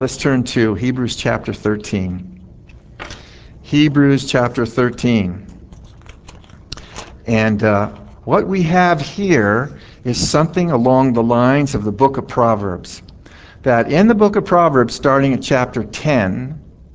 Let's turn to Hebrews chapter 13. Hebrews chapter 13. And what we have here is something along the lines of the book of Proverbs. That in the book of Proverbs, starting at chapter 10,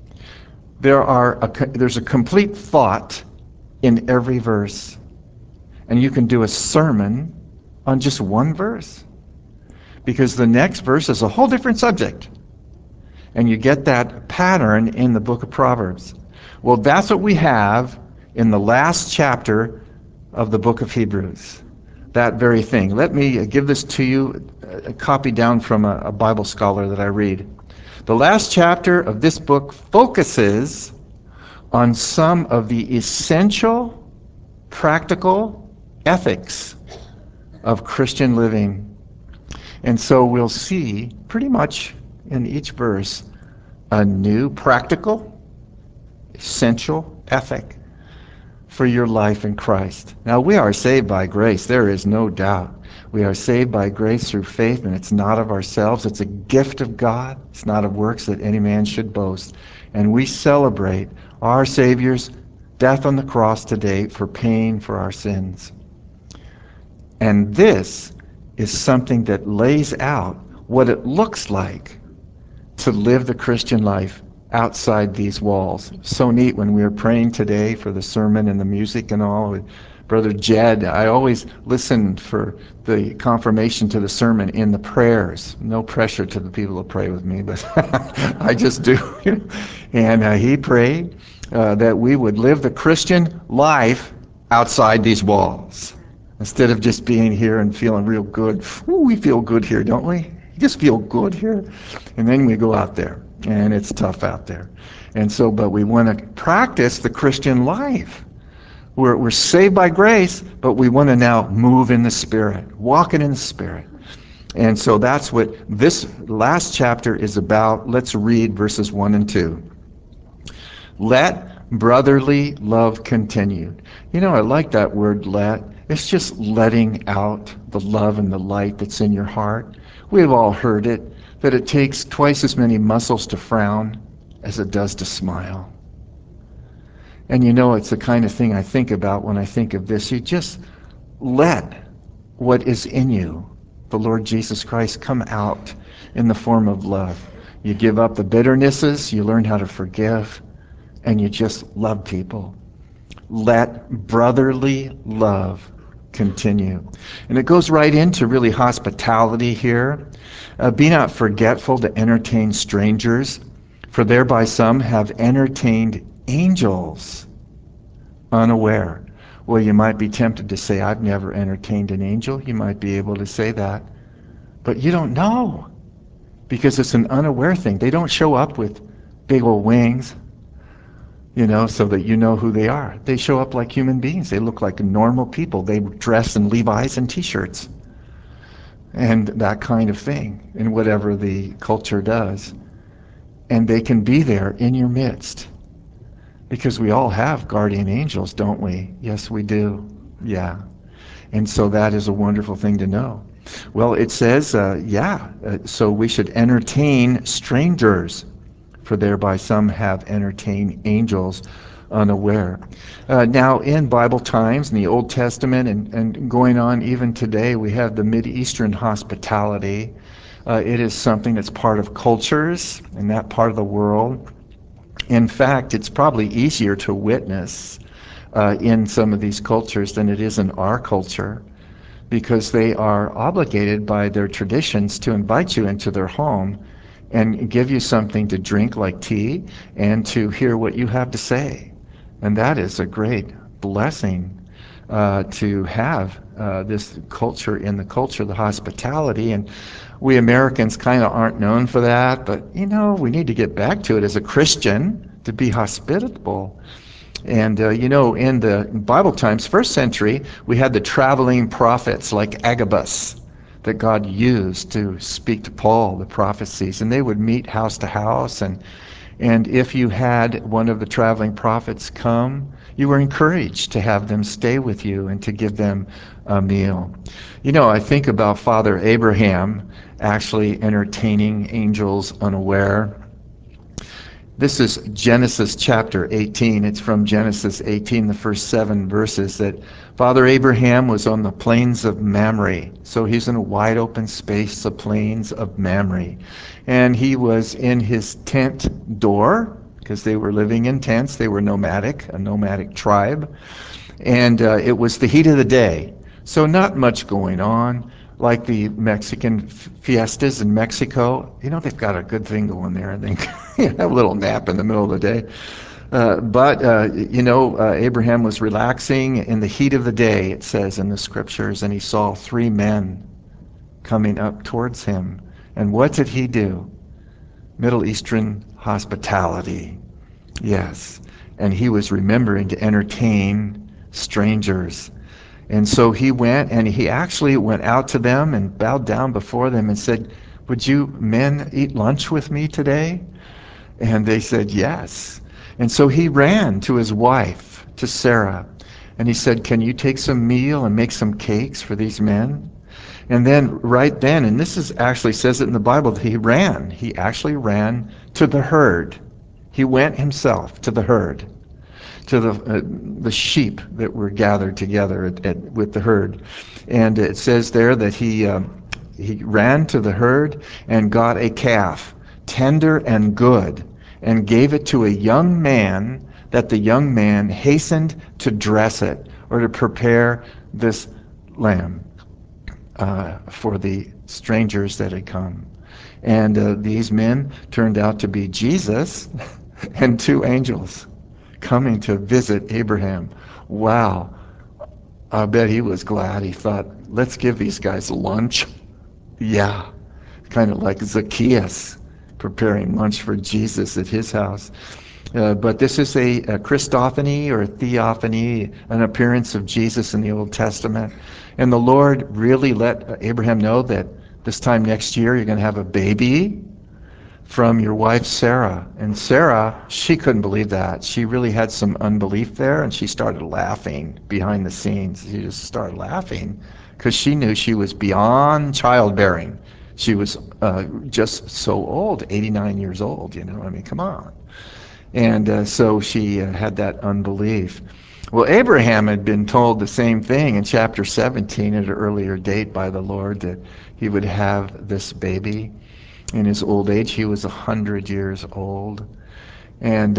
there's a complete thought in every verse. And you can do a sermon on just one verse, because the next verse is a whole different subject. And you get that pattern in the book of Proverbs. Well, that's what we have in the last chapter of the book of Hebrews. That very thing. Let me give this to you, a copy down from a Bible scholar that I read. The last chapter of this book focuses on some of the essential, practical ethics of Christian living. And so we'll see pretty much in each verse a new practical, essential ethic for your life in Christ. Now, we are saved by grace. There is no doubt. We are saved by grace through faith, and it's not of ourselves. It's a gift of God. It's not of works that any man should boast. And we celebrate our Savior's death on the cross today for paying for our sins. And this is something that lays out what it looks like to live the Christian life outside these walls. So neat when we were praying today for the sermon and the music and all with Brother Jed. I always listened for the confirmation to the sermon in the prayers. No pressure to the people to pray with me, but I just do. And he prayed that we would live the Christian life outside these walls. Instead of just being here and feeling real good. Ooh, we feel good here, don't we? You just feel good here. And then we go out there, and it's tough out there. And so, but we want to practice the Christian life. We're saved by grace, but we want to now move in the Spirit, walking in the Spirit. And so that's what this last chapter is about. Let's read verses 1 and 2. Let brotherly love continue. You know, I like that word let. It's just letting out the love and the light that's in your heart. We've all heard it, that it takes twice as many muscles to frown as it does to smile. And you know, it's the kind of thing I think about when I think of this. You just let what is in you, the Lord Jesus Christ, come out in the form of love. You give up the bitternesses, you learn how to forgive, and you just love people. Let brotherly love continue. And it goes right into really hospitality here. Be not forgetful to entertain strangers, for thereby some have entertained angels unaware. Well, you might be tempted to say, I've never entertained an angel. You might be able to say that. But you don't know, because it's an unaware thing. They don't show up with big old wings, so that you know who they are. They show up like human beings. They look like normal people. They dress in Levi's and T-shirts and that kind of thing, and whatever the culture does. And they can be there in your midst, because we all have guardian angels, don't we? Yes, we do. Yeah. And so that is a wonderful thing to know. Well, it says, so we should entertain strangers, for thereby some have entertained angels unaware. Now, in Bible times, in the Old Testament, and going on even today, we have the Mideastern hospitality. It is something that's part of cultures in that part of the world. In fact, it's probably easier to witness in some of these cultures than it is in our culture, because they are obligated by their traditions to invite you into their home and give you something to drink like tea and to hear what you have to say. And that is a great blessing to have this culture in the culture, the hospitality. And we Americans kind of aren't known for that, but we need to get back to it as a Christian, to be hospitable. And in the Bible times, first century, we had the traveling prophets like Agabus that God used to speak to Paul, the prophecies. And they would meet house to house. And if you had one of the traveling prophets come, you were encouraged to have them stay with you and to give them a meal. I think about Father Abraham actually entertaining angels unaware. This is Genesis chapter 18. It's from Genesis 18, the first 7 verses, that Father Abraham was on the plains of Mamre. So he's in a wide open space, the plains of Mamre. And he was in his tent door, because they were living in tents. They were nomadic, a nomadic tribe. And it was the heat of the day. So not much going on. Like the Mexican fiestas in Mexico, they've got a good thing going there. They have a little nap in the middle of the day. But Abraham was relaxing in the heat of the day, it says in the scriptures, and he saw 3 men coming up towards him. And what did he do? Middle Eastern hospitality. Yes. And he was remembering to entertain strangers. And so he went, and he actually went out to them and bowed down before them and said, "Would you men eat lunch with me today?" And they said, "Yes." And so he ran to his wife, to Sarah, and he said, "Can you take some meal and make some cakes for these men?" And then right then, and this is actually says it in the Bible, that he actually ran to the herd. He went himself to the herd, to the sheep that were gathered together with the herd. And it says there that he ran to the herd and got a calf, tender and good, and gave it to a young man, that the young man hastened to dress it, or to prepare this lamb for the strangers that had come. And these men turned out to be Jesus and 2 angels coming to visit Abraham. Wow. I bet he was glad. He thought, let's give these guys lunch. Yeah. Kind of like Zacchaeus preparing lunch for Jesus at his house. But this is a Christophany or a theophany, an appearance of Jesus in the Old Testament. And the Lord really let Abraham know that this time next year you're going to have a baby from your wife Sarah. And Sarah, she couldn't believe that. She really had some unbelief there, and she started laughing behind the scenes. She just started laughing because she knew she was beyond childbearing. She was just so old, 89 years old, I mean, come on. And so she had that unbelief. Well, Abraham had been told the same thing in chapter 17 at an earlier date by the Lord, that he would have this baby in his old age. He was 100 years old. And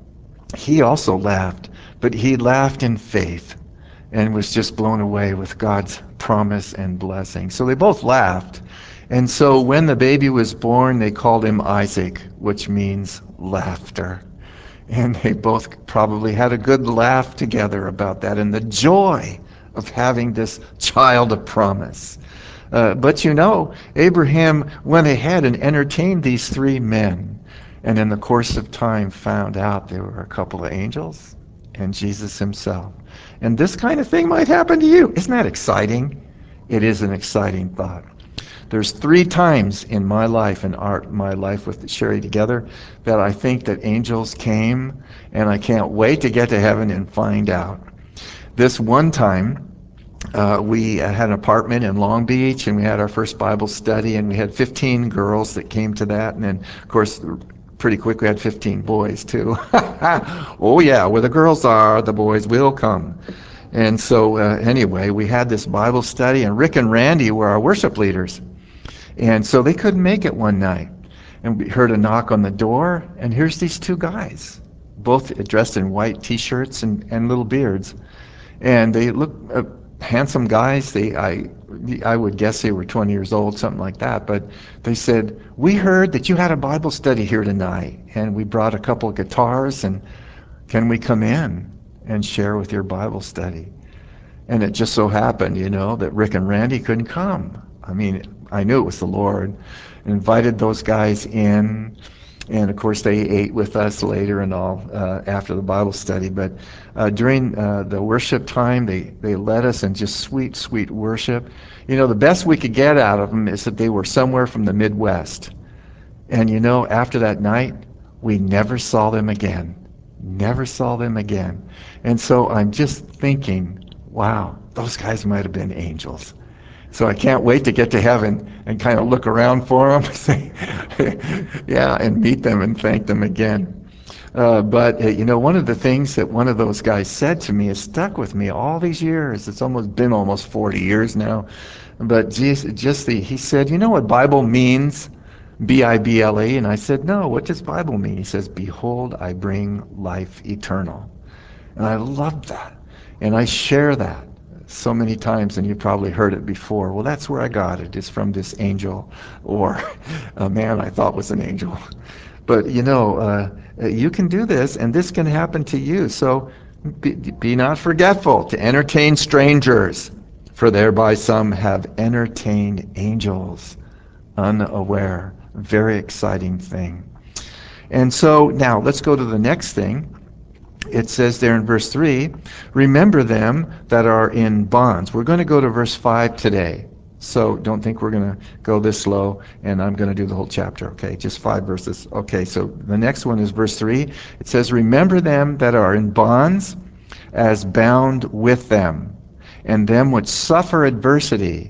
he also laughed, but he laughed in faith and was just blown away with God's promise and blessing. So they both laughed. And so when the baby was born, they called him Isaac, which means laughter. And they both probably had a good laugh together about that and the joy of having this child of promise. But Abraham went ahead and entertained these 3 men, and in the course of time found out they were a couple of angels and Jesus himself. And this kind of thing might happen to you. Isn't that exciting? It is an exciting thought. There's 3 times in my life, in my life with Sherry together, that I think that angels came, and I can't wait to get to heaven and find out. This one time, we had an apartment in Long Beach, and we had our first Bible study, and we had 15 girls that came to that, and then, of course, pretty quick we had 15 boys too. Oh yeah, where the girls are, the boys will come. And so anyway, we had this Bible study, and Rick and Randy were our worship leaders. And so they couldn't make it one night. And we heard a knock on the door, and here's these 2 guys, both dressed in white T-shirts and little beards. And they look handsome guys. I would guess they were 20 years old, something like that. But they said, "We heard that you had a Bible study here tonight, and we brought a couple of guitars, and can we come in and share with your Bible study?" And it just so happened, that Rick and Randy couldn't come. I mean, I knew it was the Lord. Invited those guys in, and of course they ate with us later and all after the Bible study. But during the worship time, they led us in just sweet, sweet worship. The best we could get out of them is that they were somewhere from the Midwest. And after that night, we never saw them again. Never saw them again. And so I'm just thinking, wow, those guys might have been angels. So I can't wait to get to heaven and kind of look around for them, say, yeah, and meet them and thank them again. But one of the things that one of those guys said to me has stuck with me all these years. It's almost been almost 40 years now. But he said, you know what Bible means? Bible. And I said, no, what does Bible mean? He says, behold, I bring life eternal. And I love that. And I share that so many times, and you've probably heard it before. Well, that's where I got it. It's from this angel, or a man I thought was an angel. But you can do this, and this can happen to you. So be not forgetful to entertain strangers, for thereby some have entertained angels unaware. Very exciting thing. And so now let's go to the next thing. It says there in verse 3, remember them that are in bonds. We're going to go to verse 5 today. So don't think we're going to go this slow and I'm going to do the whole chapter, okay? Just 5 verses. Okay, so the next one is verse 3. It says, remember them that are in bonds as bound with them, and them which suffer adversity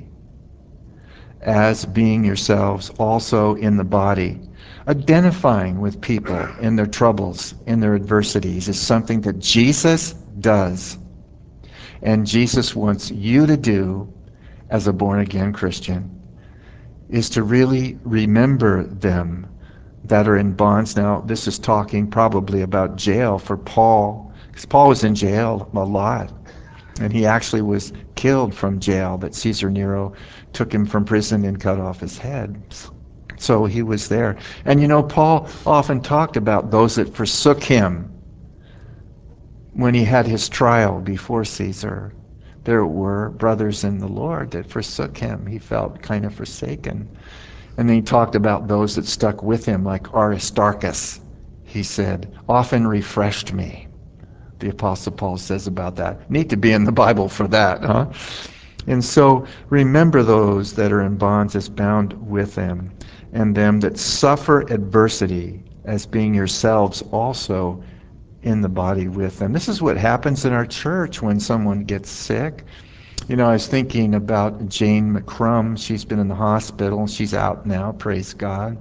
as being yourselves also in the body. Identifying with people in their troubles, in their adversities, is something that Jesus does. And Jesus wants you to do as a born-again Christian, is to really remember them that are in bonds. Now, this is talking probably about jail for Paul, because Paul was in jail a lot. And he actually was killed from jail, that Caesar Nero took him from prison and cut off his head. So he was there. And Paul often talked about those that forsook him when he had his trial before Caesar. There were brothers in the Lord that forsook him. He felt kind of forsaken. And then he talked about those that stuck with him, like Aristarchus, he said, often refreshed me. The Apostle Paul says about that. Need to be in the Bible for that, huh? And so remember those that are in bonds as bound with them, and them that suffer adversity as being yourselves also in the body with them. This is what happens in our church when someone gets sick. I was thinking about Jane McCrum. She's been in the hospital. She's out now, praise God.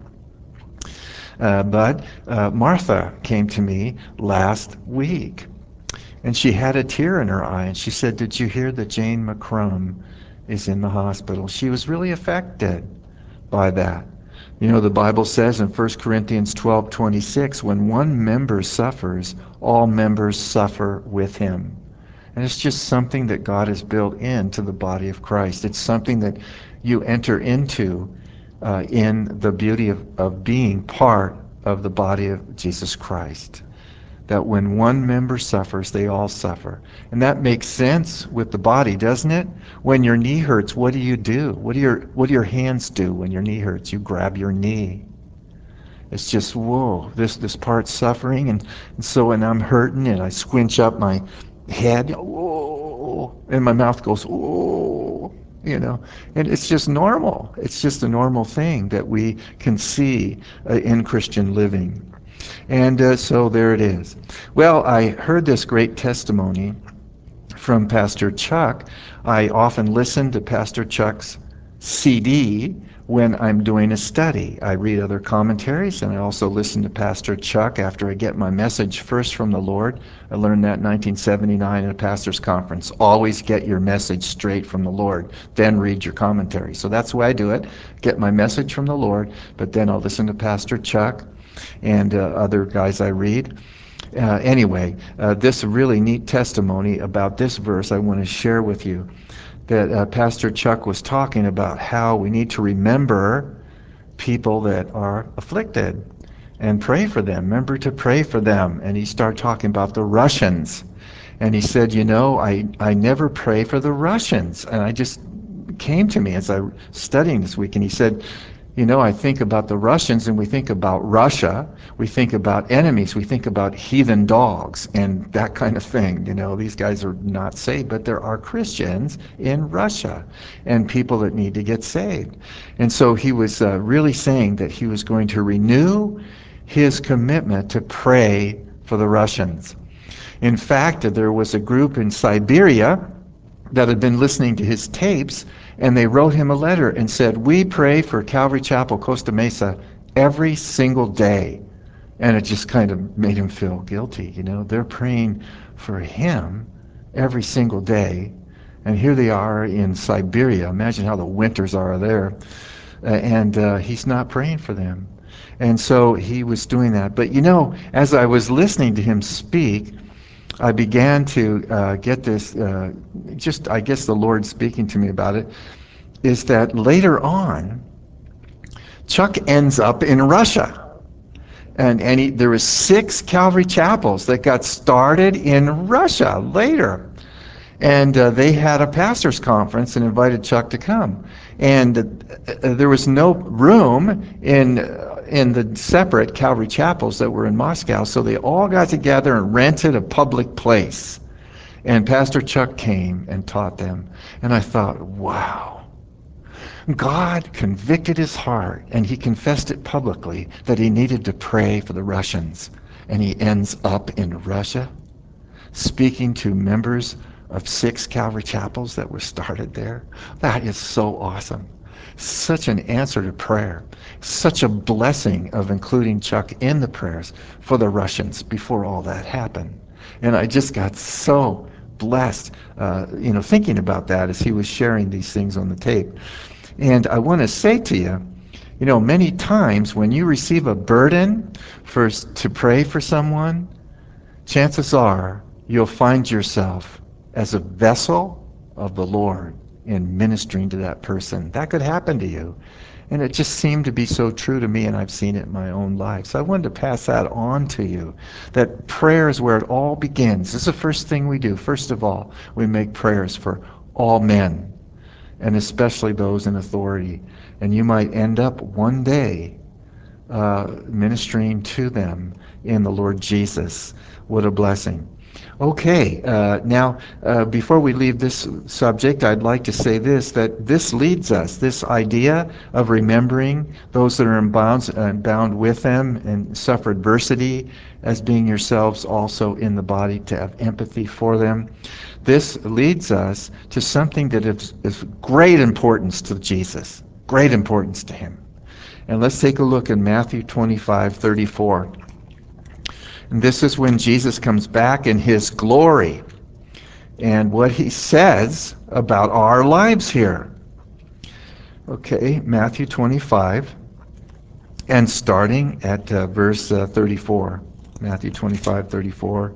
But Martha came to me last week. And she had a tear in her eye, and she said, did you hear that Jane McCrum is in the hospital? She was really affected by that. The Bible says in 1 Corinthians 12:26, when one member suffers, all members suffer with him. And it's just something that God has built into the body of Christ. It's something that you enter into in the beauty of being part of the body of Jesus Christ. That when one member suffers, they all suffer. And that makes sense with the body, doesn't it? When your knee hurts, what do you do? What do your hands do when your knee hurts? You grab your knee. It's just, whoa, this part's suffering, and so when I'm hurting and I squinch up my head, whoa, and my mouth goes, whoa, and it's just normal. It's just a normal thing that we can see in Christian living. And so there it is. Well, I heard this great testimony from Pastor Chuck. I often listen to Pastor Chuck's CD when I'm doing a study. I read other commentaries, and I also listen to Pastor Chuck after I get my message first from the Lord. I learned that in 1979 at a pastor's conference. Always get your message straight from the Lord, then read your commentary. So that's the way I do it. Get my message from the Lord, but then I'll listen to Pastor Chuck and other guys I read. Anyway, this really neat testimony about this verse I want to share with you, that Pastor Chuck was talking about how we need to remember people that are afflicted and pray for them. Remember to pray for them. And he started talking about the Russians. And he said, I never pray for the Russians. And I just came to me as I was studying this week, and he said, I think about the Russians and we think about Russia, we think about enemies, we think about heathen dogs and that kind of thing. These guys are not saved, but there are Christians in Russia and people that need to get saved. And so he was really saying that he was going to renew his commitment to pray for the Russians. In fact, there was a group in Siberia that had been listening to his tapes, And they wrote him a letter and said, we pray for Calvary Chapel, Costa Mesa, every single day. And it just kind of made him feel guilty. They're praying for him every single day. And here they are in Siberia. Imagine how the winters are there. And he's not praying for them. And so he was doing that. But as I was listening to him speak, I began to get this, I guess the Lord speaking to me about it, is that later on, Chuck ends up in Russia. And there was 6 Calvary chapels that got started in Russia later. And they had a pastor's conference and invited Chuck to come. And there was no room in the separate Calvary chapels that were in Moscow, so they all got together and rented a public place. And Pastor Chuck came and taught them. And I thought, wow. God convicted his heart, and he confessed it publicly that he needed to pray for the Russians. And he ends up in Russia, speaking to members of 6 Calvary chapels that were started there. That is so awesome. Such an answer to prayer. Such a blessing of including Chuck in the prayers for the Russians before all that happened. And I just got so blessed, thinking about that as he was sharing these things on the tape. And I want to say to you, many times when you receive a burden to pray for someone, chances are you'll find yourself as a vessel of the Lord in ministering to that person. That could happen to you. And it just seemed to be so true to me, and I've seen it in my own life. So I wanted to pass that on to you, that prayer is where it all begins. This is the first thing we do. First of all, we make prayers for all men, and especially those in authority. And you might end up one day ministering to them in the Lord Jesus. What a blessing. Okay, now before we leave this subject, I'd like to say that this leads us, this idea of remembering those that are bound with them and suffer adversity as being yourselves also in the body, to have empathy for them. This leads us to something that is great importance to Jesus, great importance to him. And let's take a look in Matthew 25:34. And this is when Jesus comes back in his glory and what he says about our lives here. Okay, Matthew 25, and starting at verse 34. Matthew 25:34.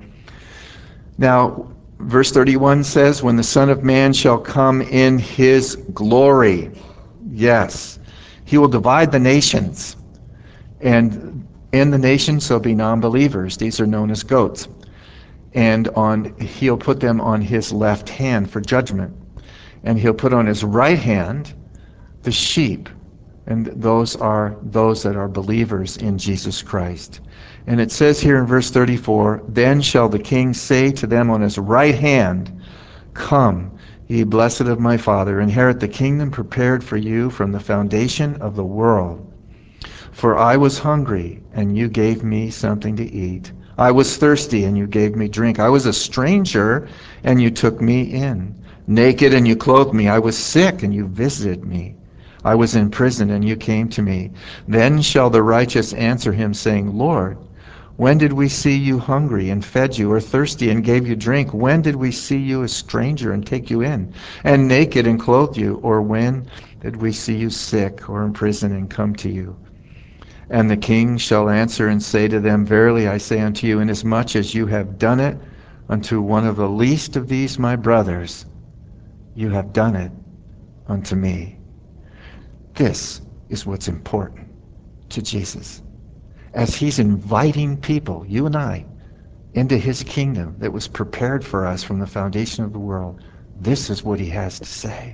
Now, verse 31 says, when the Son of Man shall come in his glory, yes, he will divide the nations. And in the nations shall be non-believers. These are known as goats. And he'll put them on his left hand for judgment. And he'll put on his right hand the sheep. And those are those that are believers in Jesus Christ. And it says here in verse 34, then shall the king say to them on his right hand, come, ye blessed of my Father, inherit the kingdom prepared for you from the foundation of the world. For I was hungry, and you gave me something to eat. I was thirsty, and you gave me drink. I was a stranger, and you took me in. Naked, and you clothed me. I was sick, and you visited me. I was in prison, and you came to me. Then shall the righteous answer him, saying, Lord, when did we see you hungry and fed you, or thirsty and gave you drink? When did we see you a stranger and take you in, and naked and clothed you? Or when did we see you sick or in prison and come to you? And the king shall answer and say to them, verily I say unto you, inasmuch as you have done it unto one of the least of these my brothers, you have done it unto me. This is what's important to Jesus. As he's inviting people, you and I, into his kingdom that was prepared for us from the foundation of the world, this is what he has to say.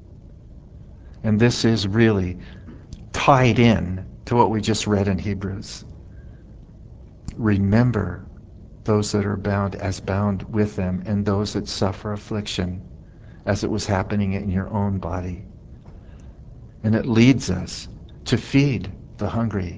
And this is really tied in to what we just read in Hebrews. Remember those that are bound with them, and those that suffer affliction as it was happening in your own body. And it leads us to feed the hungry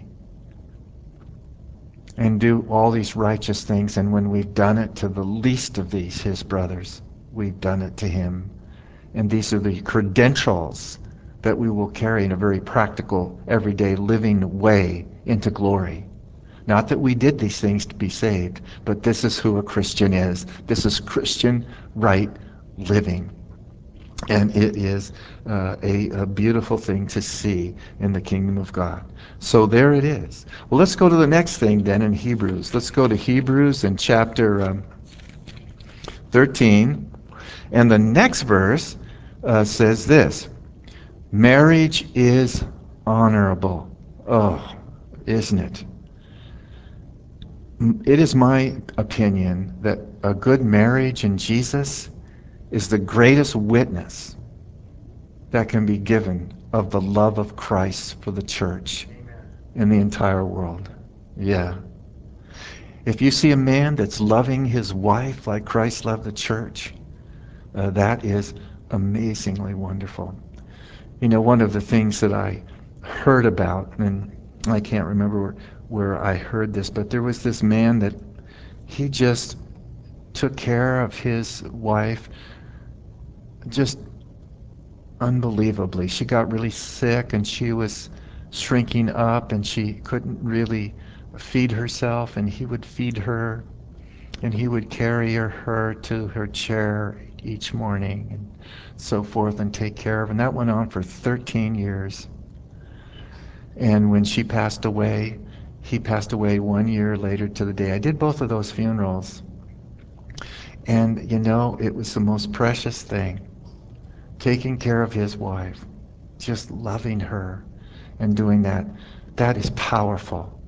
and do all these righteous things. And when we've done it to the least of these, his brothers, we've done it to him. And these are the credentials that we will carry in a very practical, everyday living way into glory. Not that we did these things to be saved, but this is who a Christian is. This is Christian right living. And it is a beautiful thing to see in the kingdom of God. So there it is. Well, let's go to the next thing then in Hebrews. Let's go to Hebrews in chapter 13. And the next verse says this: marriage is honorable. Oh, isn't it? It is my opinion that a good marriage in Jesus is the greatest witness that can be given of the love of Christ for the church in the entire world. Yeah. If you see a man that's loving his wife like Christ loved the church, that is amazingly wonderful. You know, one of the things that I heard about, and I can't remember where I heard this, but there was this man that he just took care of his wife just unbelievably. She got really sick and she was shrinking up and she couldn't really feed herself, and he would feed her and he would carry her to her chair each morning and so forth and take care of her. And that went on for 13 years. And when she passed away, he passed away 1 year later to the day. I did both of those funerals. And you know, it was the most precious thing. Taking care of his wife, just loving her and doing that. That is powerful.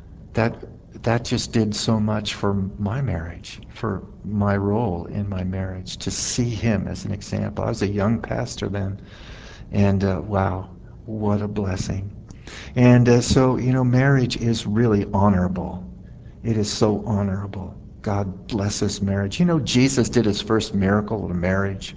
That just did so much for my marriage, for my role in my marriage, to see him as an example. I was a young pastor then, and wow, what a blessing. And so, you know, marriage is really honorable. It is so honorable. God blesses marriage. You know, Jesus did his first miracle of marriage.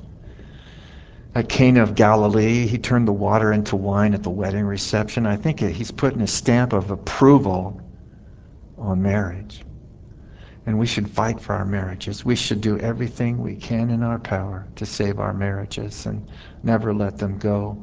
At Cana of Galilee, he turned the water into wine at the wedding reception. I think he's putting a stamp of approval on marriage. And we should fight for our marriages. We should do everything we can in our power to save our marriages and never let them go.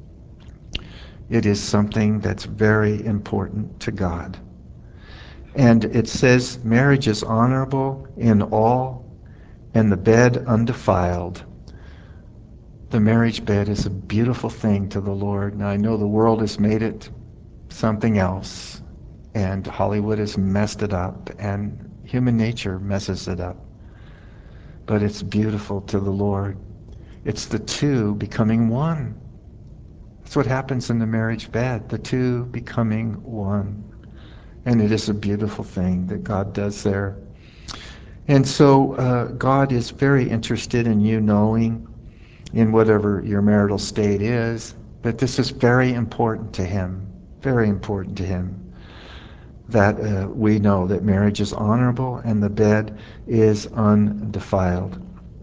It is something that's very important to God. And it says marriage is honorable in all, and the bed undefiled. The marriage bed is a beautiful thing to the Lord. Now I know the world has made it something else, and Hollywood has messed it up, and human nature messes it up. But it's beautiful to the Lord. It's the two becoming one. That's what happens in the marriage bed, the two becoming one. And it is a beautiful thing that God does there. And so God is very interested in you knowing, in whatever your marital state is, that this is very important to him, very important to him, that we know that marriage is honorable and the bed is undefiled.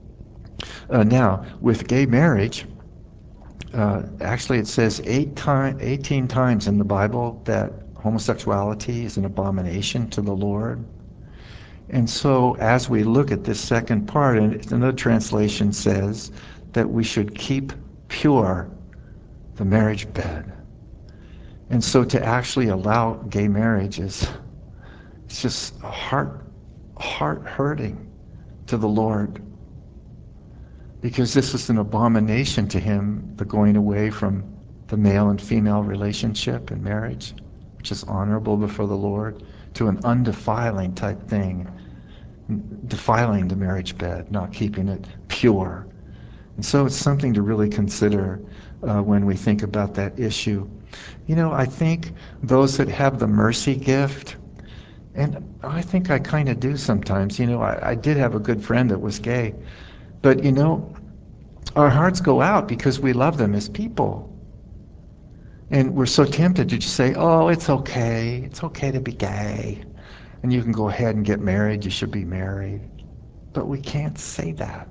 Now, with gay marriage, actually it says 18 times in the Bible that homosexuality is an abomination to the Lord. And so as we look at this second part, and another translation says that we should keep pure the marriage bed. And so to actually allow gay marriage is, it's just heart hurting to the Lord, because this is an abomination to him, the going away from the male and female relationship in marriage, which is honorable before the Lord, to an undefiling type thing, defiling the marriage bed, not keeping it pure. And so it's something to really consider when we think about that issue. You know, I think those that have the mercy gift, and I think I kind of do sometimes. You know, I did have a good friend that was gay, but you know, our hearts go out because we love them as people. And we're so tempted to just say, oh, it's okay to be gay, and you can go ahead and get married, you should be married. But we can't say that,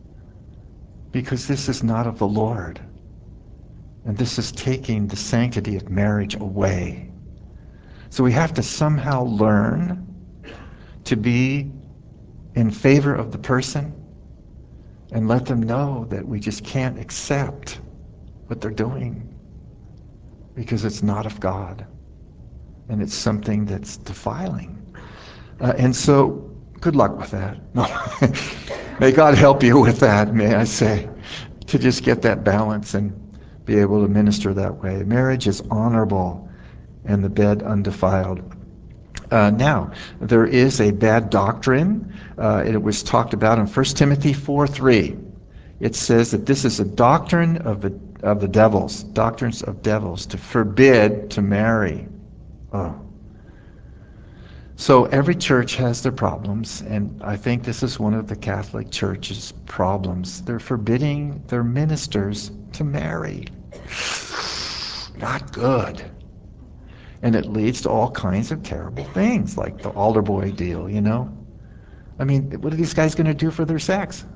because this is not of the Lord. And this is taking the sanctity of marriage away. So we have to somehow learn to be in favor of the person and let them know that we just can't accept what they're doing because it's not of God and it's something that's defiling. And so, good luck with that. No. May God help you with that, may I say, to just get that balance and be able to minister that way. Marriage is honorable and the bed undefiled. Now, there is a bad doctrine. It was talked about in 1 Timothy 4:3. It says that this is a doctrine of the devils, doctrines of devils, to forbid to marry. Oh. So every church has their problems, and I think this is one of the Catholic Church's problems. They're forbidding their ministers to marry. Not good. And it leads to all kinds of terrible things, like the altar boy deal, you know? I mean, what are these guys going to do for their sex?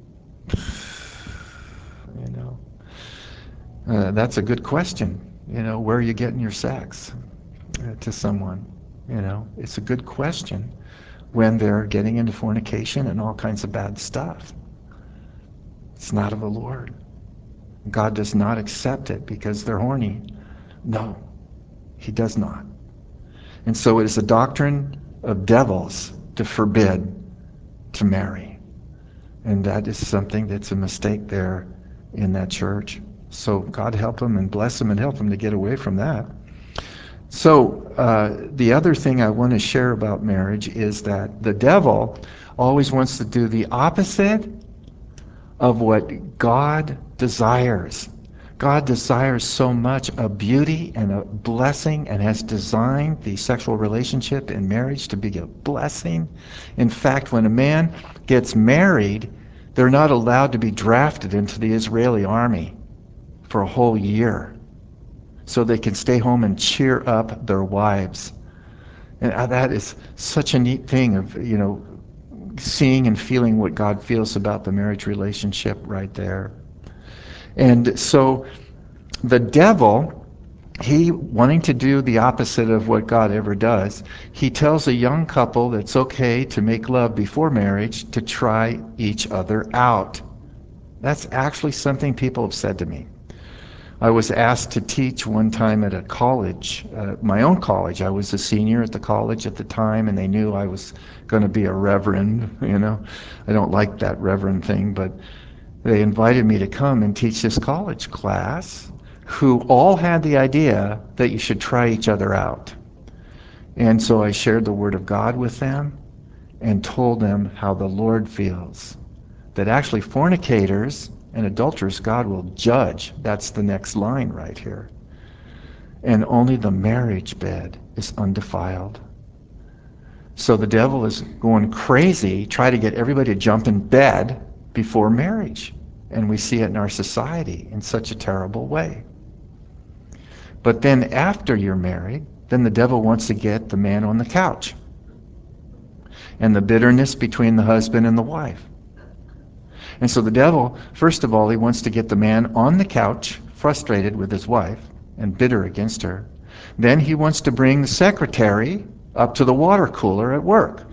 You know? That's a good question. You know, where are you getting your sex to someone? You know, it's a good question when they're getting into fornication and all kinds of bad stuff. It's not of the Lord. God does not accept it because they're horny. No, he does not. And so it is a doctrine of devils to forbid to marry. And that is something that's a mistake there in that church. So God help them and bless them and help them to get away from that. So the other thing I want to share about marriage is that the devil always wants to do the opposite of what God desires. God desires so much a beauty and a blessing and has designed the sexual relationship in marriage to be a blessing. In fact, when a man gets married, they're not allowed to be drafted into the Israeli army for a whole year so they can stay home and cheer up their wives. And that is such a neat thing of, you know, seeing and feeling what God feels about the marriage relationship right there. And so the devil, he wanting to do the opposite of what God ever does, he tells a young couple that it's okay to make love before marriage to try each other out. That's actually something people have said to me. I was asked to teach one time at a college, my own college. I was a senior at the college at the time, and they knew I was going to be a reverend, you know. I don't like that reverend thing, but they invited me to come and teach this college class who all had the idea that you should try each other out. And so I shared the Word of God with them and told them how the Lord feels. That actually fornicators and adulterers God will judge. That's the next line right here. And only the marriage bed is undefiled. So the devil is going crazy, trying to get everybody to jump in bed before marriage. And we see it in our society in such a terrible way. But then after you're married, then the devil wants to get the man on the couch. And the bitterness between the husband and the wife. And so the devil, first of all, he wants to get the man on the couch, frustrated with his wife and bitter against her. Then he wants to bring the secretary up to the water cooler at work.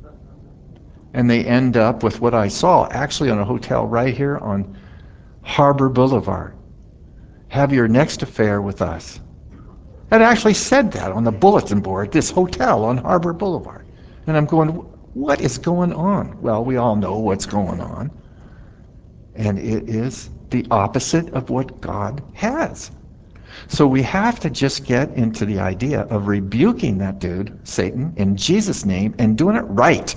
And they end up with what I saw, actually on a hotel right here on Harbor Boulevard. Have your next affair with us. It actually said that on the bulletin board, this hotel on Harbor Boulevard. And I'm going, what is going on? Well, we all know what's going on. And it is the opposite of what God has. So we have to just get into the idea of rebuking that dude, Satan, in Jesus' name and doing it right.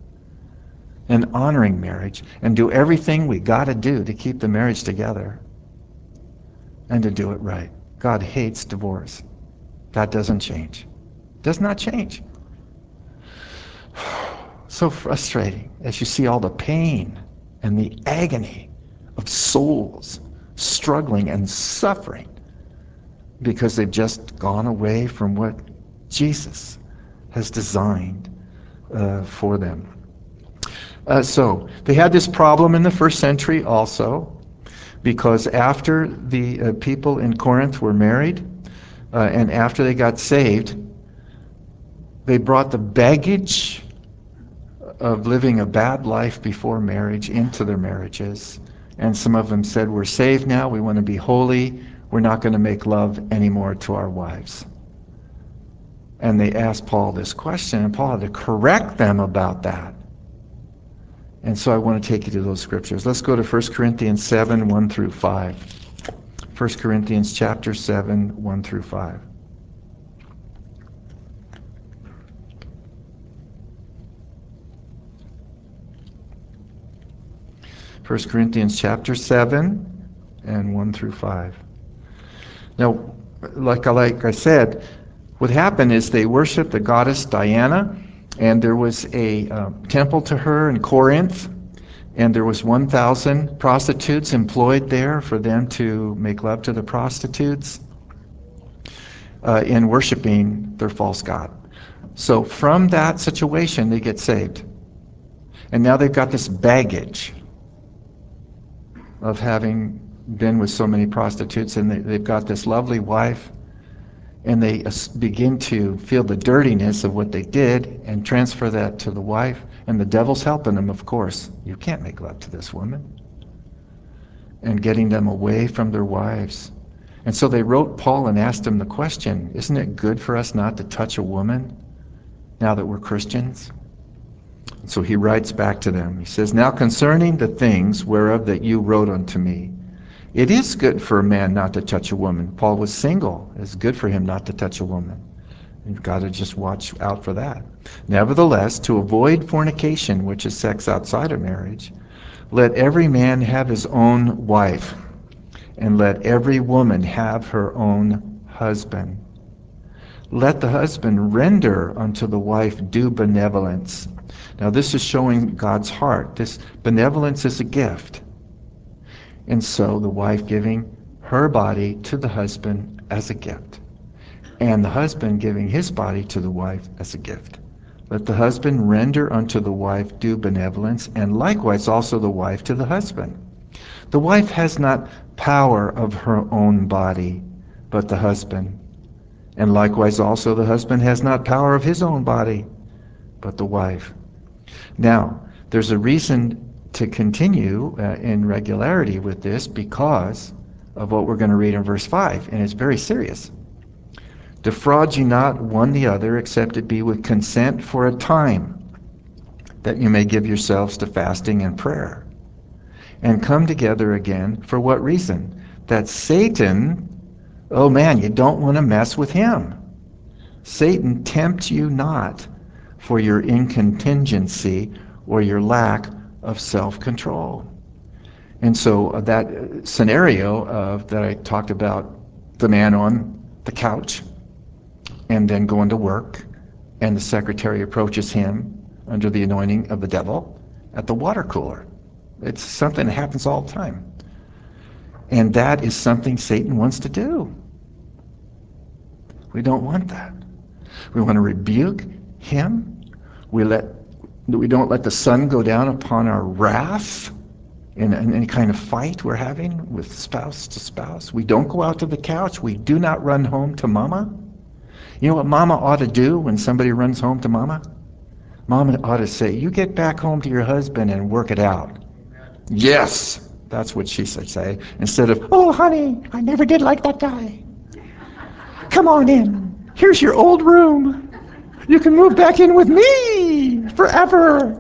And honoring marriage and do everything we got to do to keep the marriage together and to do it right. God hates divorce. That doesn't change. Does not change. So frustrating as you see all the pain and the agony of souls struggling and suffering because they've just gone away from what Jesus has designed for them. So they had this problem in the first century also, because after the people in Corinth were married and after they got saved, they brought the baggage of living a bad life before marriage into their marriages. And some of them said, we're saved now, we want to be holy, we're not going to make love anymore to our wives. And they asked Paul this question, and Paul had to correct them about that. And so I want to take you to those scriptures. Let's go to 1 Corinthians 7, 1 through 5. 1 Corinthians chapter 7, 1 through 5. 1 Corinthians chapter 7 and 1 through 5. Now, like I said, what happened is they worshiped the goddess Diana, and there was a temple to her in Corinth, and there was 1,000 prostitutes employed there for them to make love to the prostitutes in worshiping their false god. So from that situation, they get saved. And now they've got this baggage of having been with so many prostitutes, and they've got this lovely wife, and they begin to feel the dirtiness of what they did and transfer that to the wife, and the devil's helping them, of course. You can't make love to this woman. And getting them away from their wives. And so they wrote Paul and asked him the question, isn't it good for us not to touch a woman now that we're Christians? And so he writes back to them. He says, now concerning the things whereof that you wrote unto me, it is good for a man not to touch a woman. Paul was single. It's good for him not to touch a woman. You've got to just watch out for that. Nevertheless, to avoid fornication, which is sex outside of marriage, let every man have his own wife, and let every woman have her own husband. Let the husband render unto the wife due benevolence. Now this is showing God's heart. This benevolence is a gift. And so the wife giving her body to the husband as a gift, and the husband giving his body to the wife as a gift. Let the husband render unto the wife due benevolence, and likewise also the wife to the husband. The wife has not power of her own body, but the husband. And likewise also the husband has not power of his own body, but the wife. Now, there's a reason to continue in regularity with this because of what we're going to read in verse 5, and it's very serious. Defraud ye not one the other, except it be with consent for a time, that you may give yourselves to fasting and prayer, and come together again. For what reason? That Satan, oh man, you don't want to mess with him. Satan tempts you not for your incontingency or your lack of self-control. And so that scenario that I talked about, the man on the couch and then going to work, and the secretary approaches him under the anointing of the devil at the water cooler. It's something that happens all the time. And that is something Satan wants to do. We don't want that. We want to rebuke him. We don't let the sun go down upon our wrath in any kind of fight we're having with spouse to spouse. We don't go out to the couch. We do not run home to mama. You know what mama ought to do when somebody runs home to mama? Mama ought to say, you get back home to your husband and work it out. Yes, that's what she should say. Instead of, oh, honey, I never did like that guy. Come on in. Here's your old room. You can move back in with me forever.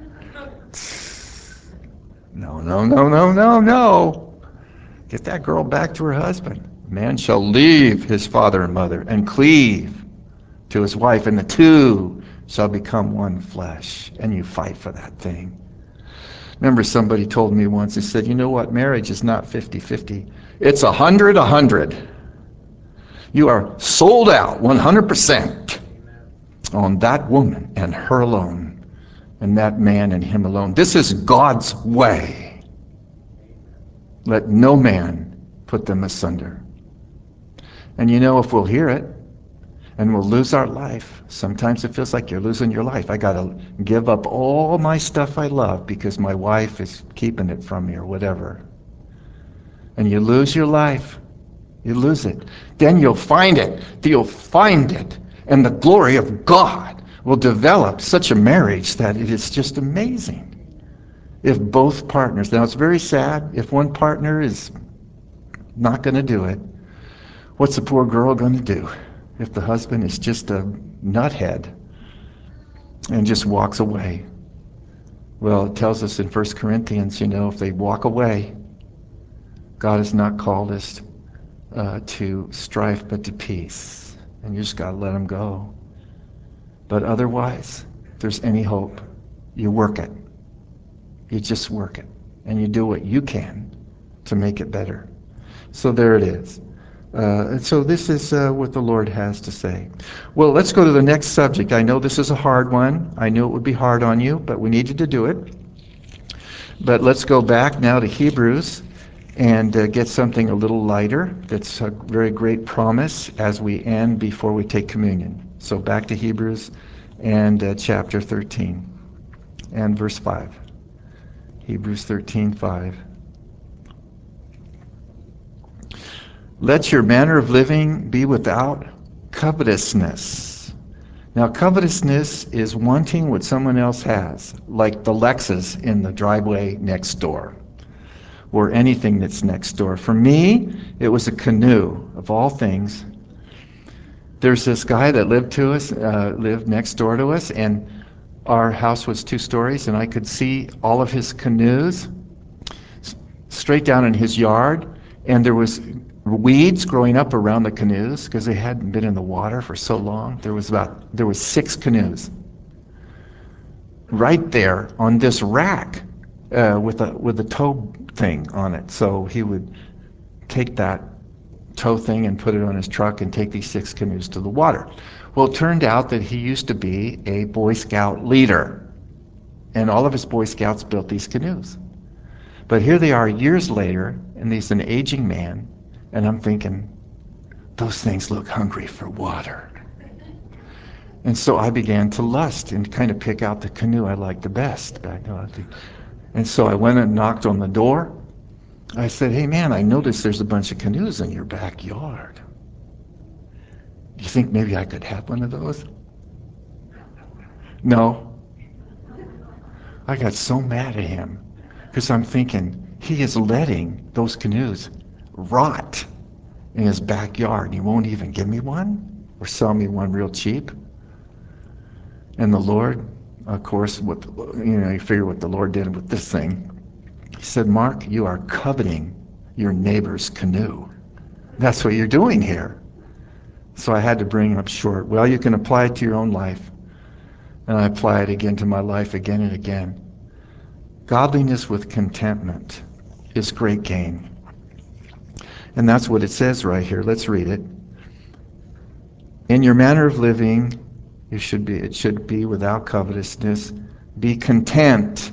No, no, no, no, no, no. Get that girl back to her husband. Man shall leave his father and mother and cleave to his wife, and the two shall become one flesh. And you fight for that thing. Remember, somebody told me once, he said, you know what, marriage is not 50-50. It's 100-100. You are sold out 100% on that woman and her alone, and that man and him alone. This is God's way. Let no man put them asunder. And you know, if we'll hear it, and we'll lose our life. Sometimes it feels like you're losing your life. I got to give up all my stuff I love because my wife is keeping it from me or whatever. And you lose your life. You lose it. Then you'll find it. You'll find it. And the glory of God will develop such a marriage that it is just amazing. If both partners, now it's very sad if one partner is not going to do it, what's the poor girl going to do if the husband is just a nuthead and just walks away? Well, it tells us in 1 Corinthians, if they walk away, God has not called us to strife but to peace. And you just got to let them go. But otherwise, if there's any hope, you work it. You just work it. And you do what you can to make it better. So there it is. And so this is what the Lord has to say. Well, let's go to the next subject. I know this is a hard one. I knew it would be hard on you, but we needed to do it. But let's go back now to Hebrews and get something a little lighter. That's a very great promise as we end before we take communion. So back to Hebrews and chapter 13 and verse 5. Hebrews 13:5. Let your manner of living be without covetousness. Now, covetousness is wanting what someone else has, like the Lexus in the driveway next door, or anything that's next door. For me, it was a canoe, of all things. There's this guy that lived next door to us, and our house was 2 stories, and I could see all of his canoes straight down in his yard, and there was weeds growing up around the canoes because they hadn't been in the water for so long. There was 6 canoes right there on this rack with a tow thing on it. So he would take that tow thing and put it on his truck and take these 6 canoes to the water. Well, it turned out that he used to be a Boy Scout leader, and all of his Boy Scouts built these canoes. But here they are years later, and he's an aging man, and I'm thinking, those things look hungry for water. And so I began to lust and kind of pick out the canoe I liked the best. And so I went and knocked on the door. I said, hey man, I noticed there's a bunch of canoes in your backyard. Do you think maybe I could have one of those? No. I got so mad at him because I'm thinking he is letting those canoes rot in his backyard. He won't even give me one or sell me one real cheap. And the Lord, of course, you figure what the Lord did with this thing. He said, Mark, you are coveting your neighbor's canoe. That's what you're doing here. So I had to bring him up short. Well, you can apply it to your own life. And I apply it again to my life again and again. Godliness with contentment is great gain. And that's what it says right here. Let's read it. In your manner of living, it should be without covetousness. Be content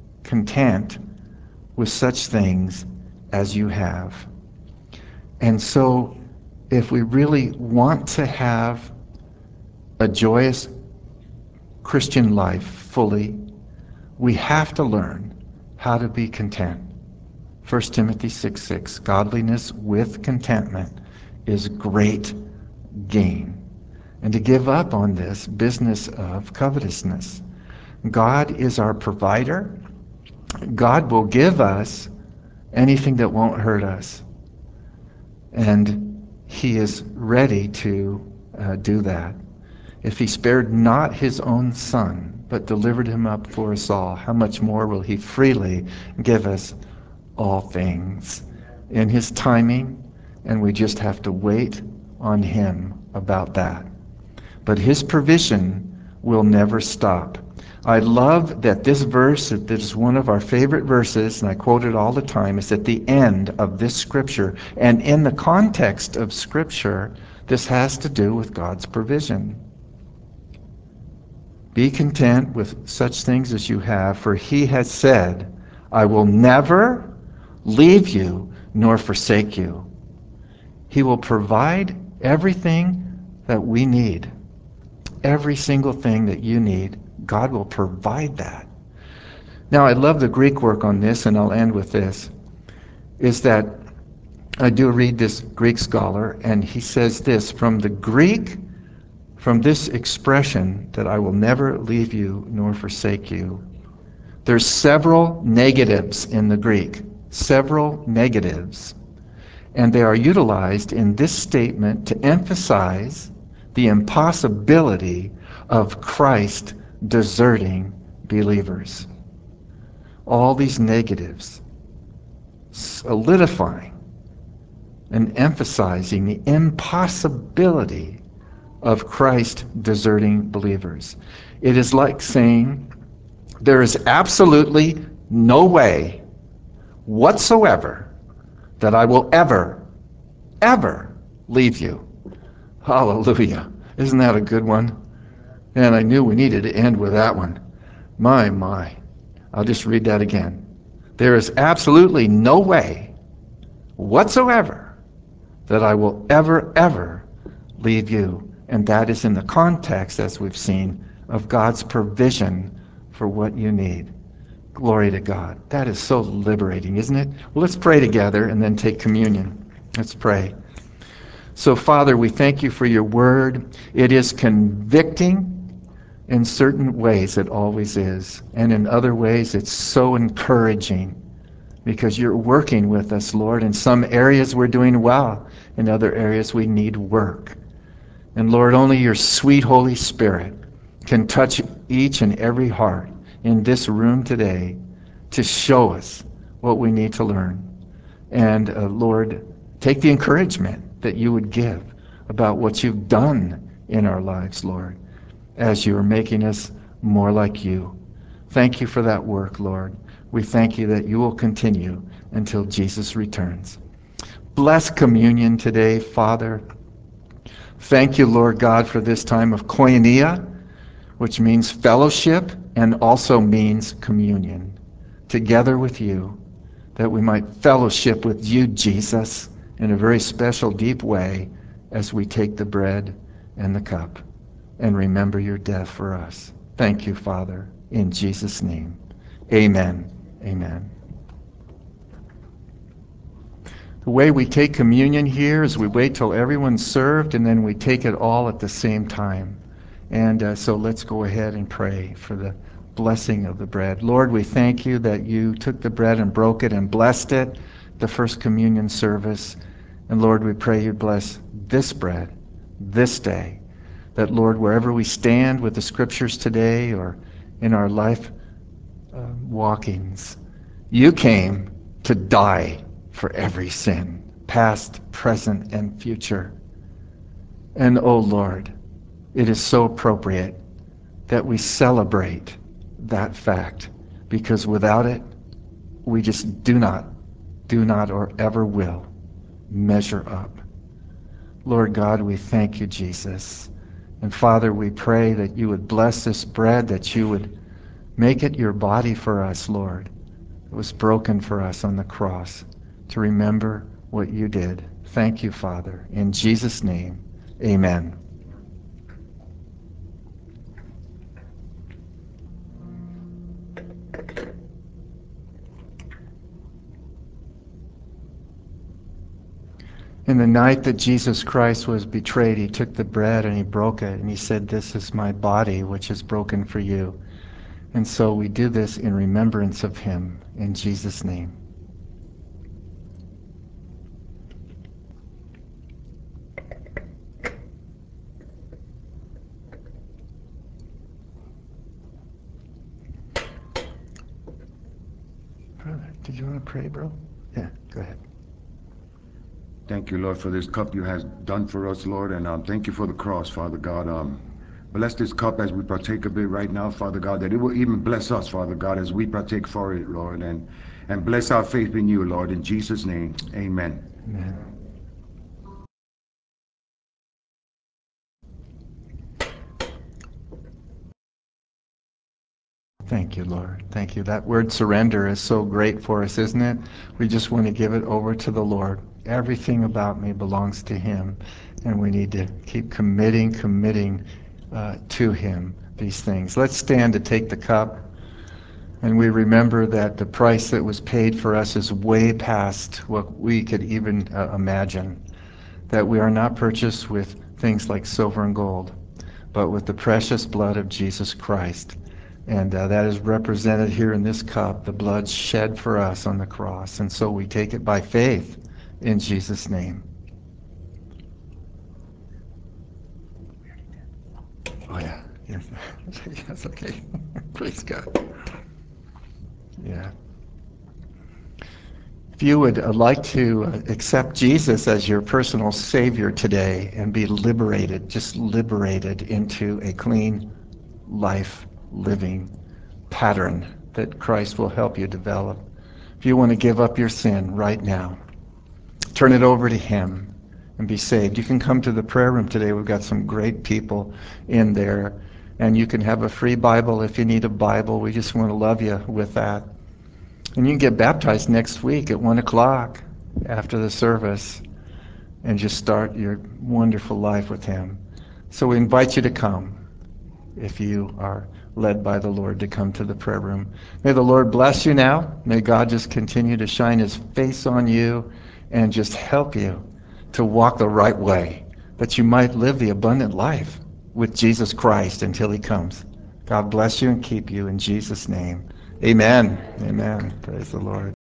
with such things as you have. And so, if we really want to have a joyous Christian life fully, we have to learn how to be content. 1 Timothy 6:6, godliness with contentment is great gain. And to give up on this business of covetousness. God is our provider. God will give us anything that won't hurt us. And he is ready to do that. If he spared not his own son, but delivered him up for us all, how much more will he freely give us all things in his timing? And we just have to wait on him about that. But his provision will never stop. I love that this verse, that is one of our favorite verses, and I quote it all the time, is at the end of this scripture. And in the context of scripture, this has to do with God's provision. Be content with such things as you have, for he has said, I will never leave you nor forsake you. He will provide everything that we need. Every single thing that you need, God will provide that. Now, I love the Greek work on this, and I'll end with this, is that I do read this Greek scholar, and he says this, from the Greek from this expression that I will never leave you nor forsake you. There's several negatives in the Greek, several negatives, and they are utilized in this statement to emphasize the impossibility of Christ deserting believers. All these negatives solidifying and emphasizing the impossibility of Christ deserting believers. It is like saying there is absolutely no way whatsoever that I will ever leave you. Hallelujah. Isn't that a good one? And I knew we needed to end with that one. My. I'll just read that again. There is absolutely no way whatsoever that I will ever leave you. And that is in the context, as we've seen, of God's provision for what you need. Glory to God. That is so liberating, isn't it? Well, let's pray together and then take communion. Let's pray. So, Father, we thank you for your word. It is convicting in certain ways, it always is. And in other ways, it's so encouraging because you're working with us, Lord. In some areas, we're doing well. In other areas, we need work. And Lord, only your sweet Holy Spirit can touch each and every heart in this room today to show us what we need to learn. And Lord, take the encouragement that you would give about what you've done in our lives, Lord, as you are making us more like you. Thank you for that work, Lord. We thank you that you will continue until Jesus returns. Bless communion today, Father. Thank you, Lord God, for this time of koinonia, which means fellowship and also means communion, together with you, that we might fellowship with you, Jesus, in a very special, deep way as we take the bread and the cup and remember your death for us. Thank you, Father, in Jesus' name. Amen. Amen. The way we take communion here is we wait till everyone's served and then we take it all at the same time. And so let's go ahead and pray for the blessing of the bread. Lord, we thank you that you took the bread and broke it and blessed it, the first communion service. And Lord, we pray you bless this bread, this day, that Lord, wherever we stand with the scriptures today or in our life walkings, you came to die for every sin, past, present, and future. And oh Lord, it is so appropriate that we celebrate that fact, because without it, we just do not, or ever will measure up. Lord God, we thank you, Jesus. And Father, we pray that you would bless this bread, that you would make it your body for us, Lord. It was broken for us on the cross to remember what you did. Thank you, Father. In Jesus' name, amen. In the night that Jesus Christ was betrayed, he took the bread and he broke it, and he said, "This is my body, which is broken for you." And so we do this in remembrance of him, in Jesus' name. Brother, did you want to pray, bro? Yeah, go ahead. Thank you, Lord, for this cup you have done for us, Lord, and thank you for the cross, Father God. Bless this cup as we partake of it right now, Father God, that it will even bless us, Father God, as we partake for it, Lord, and bless our faith in you, Lord, in Jesus' name, amen. Amen. Thank you, Lord. Thank you. That word surrender is so great for us, isn't it? We just want to give it over to the Lord. Everything about me belongs to him, and we need to keep committing to him these things. Let's stand to take the cup, and we remember that the price that was paid for us is way past what we could even imagine, that we are not purchased with things like silver and gold, but with the precious blood of Jesus Christ. And that is represented here in this cup, the blood shed for us on the cross. And so we take it by faith in Jesus' name. Oh, yeah. Yes, yes, okay. Praise God. Yeah. If you would like to accept Jesus as your personal Savior today and be liberated, just liberated into a clean life living pattern that Christ will help you develop. If you want to give up your sin right now, turn it over to Him and be saved. You can come to the prayer room today. We've got some great people in there. And you can have a free Bible if you need a Bible. We just want to love you with that. And you can get baptized next week at 1 o'clock after the service and just start your wonderful life with Him. So we invite you to come if you are led by the Lord to come to the prayer room. May the Lord bless you now. May God just continue to shine His face on you and just help you to walk the right way, that you might live the abundant life with Jesus Christ until He comes. God bless you and keep you in Jesus' name. Amen. Amen. Praise the Lord.